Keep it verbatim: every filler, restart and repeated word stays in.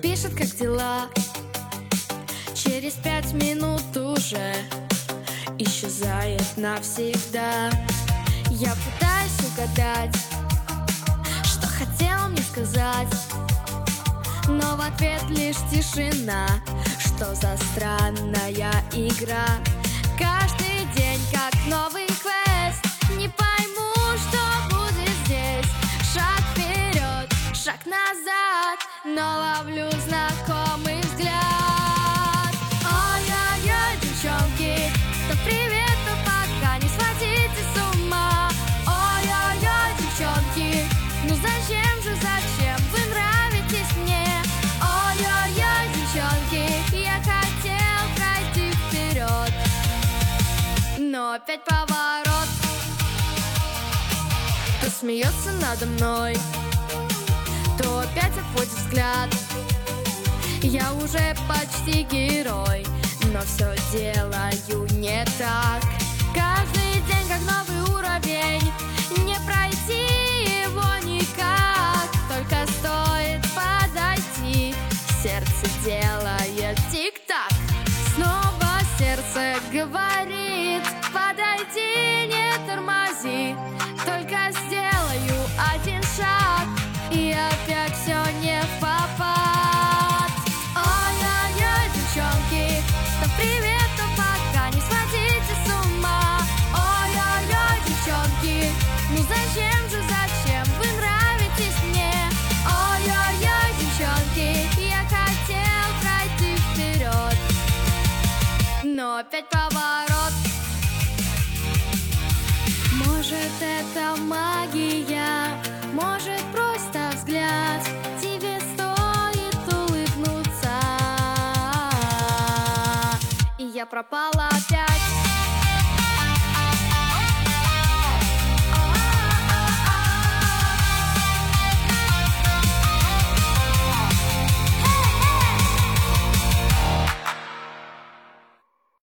пишет, как дела. Через пять минут уже исчезает навсегда. Я пытаюсь угадать, что хотела мне сказать, но в ответ лишь тишина. Что за странная игра? Каждый день как новый квест. Не пойму, что будет здесь. Шаг вперед, шаг назад, но ловлю знакомый взгляд. Ой-ой-ой, девчонки, то привет, то пока, не сходите с ума. Ой-ой-ой, девчонки, ну зачем же, зачем вы нравитесь мне? Ой-ой-ой, девчонки, я хотел пройти вперед, но опять поворот. То смеется надо мной, то опять отводит взгляд. Я уже почти герой, но все делаю не так. Каждый день как новый уровень, не пройти его никак. Только стоит подойти, сердце делает тик-так. Снова сердце говорит: подойди, не тормози. Только сделаю один шаг, и опять все не в попад. Ой-ой-ой, девчонки, то привет, то пока, не сходите с ума. Ой-ой-ой, девчонки, ну зачем же, зачем вы нравитесь мне? Ой-ой-ой, девчонки, я хотел пройти вперед, но опять поворот. Может, это магия, может, просто взгляд. Тебе стоит улыбнуться, и я пропала опять.